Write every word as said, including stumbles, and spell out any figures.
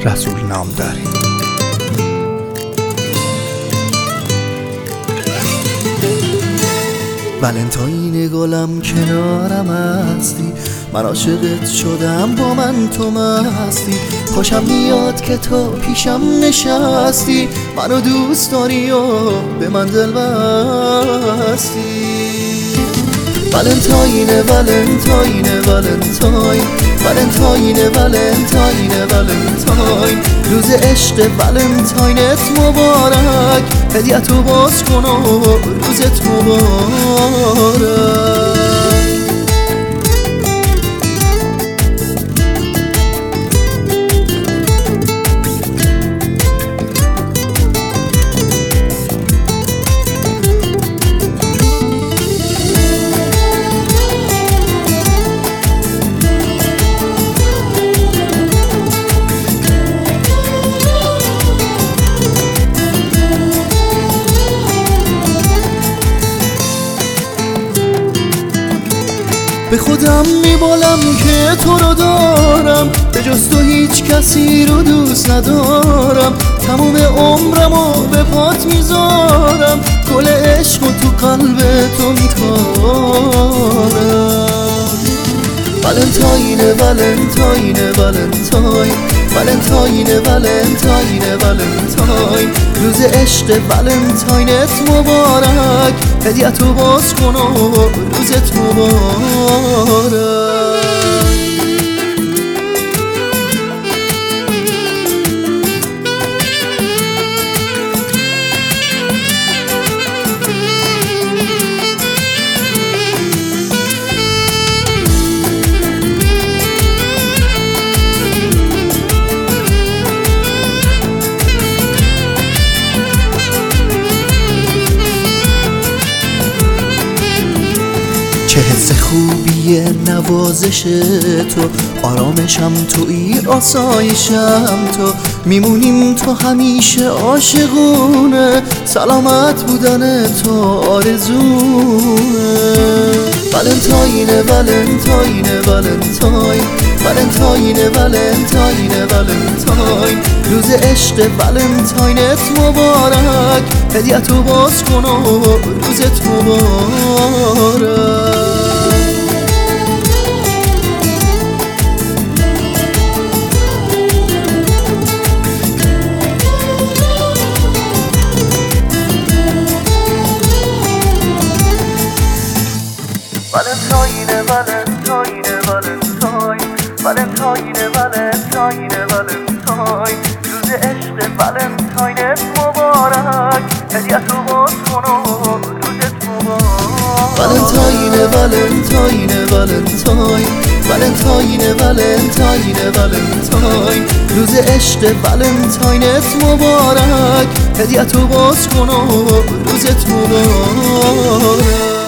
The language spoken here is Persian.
رسول نامداری. ولنتاین گلم کنارم هستی، من عاشقت شدم با من تو مستی. خوشم میاد که تو پیشم نشستی، منو دوست داری و به من دل بستی. ولنتاین ولنتاین ولنتاین ولنتاین ولنتاین ولنتاین روز عشق ولنتاینت مبارک، هدیه‌تو باز کن و روزت مبارک. به خودم میبالم که تو رو دارم، به جز تو هیچ کسی رو دوست ندارم. تموم عمرمو به پات میذارم، گل عشق و تو قلب تو میکارم. ولنتاین ولنتاین ولنتاین ولنتاین ولنتاین ولنتاین روز عشق ولنتاینت مبارک، هدیه‌تو باز کن و روزت مبارک. چه حس خوبیه نوازش تو، آرامشم تویی آسایشم تو. میمونیم تو همیشه عاشقونه، سلامت بودن تو آرزونه. ولنتاین ولنتاین ولنتاین ولنتاین ولنتاین ولنتاین روز عشق ولنتاینت مبارک، هدیه‌تو باز کن و روزت مبارک. Valentine, Valentine, Valentine Valentine, Valentine, Valentine روز عشق ولنتاینت مبارک، هدیه‌تو باز کن و روزت مبارک. Valentine, Valentine, Valentine Valentine, Valentine, Valentine روز عشق ولنتاینت مبارک، هدیه‌تو باز کن و روزت مبارک.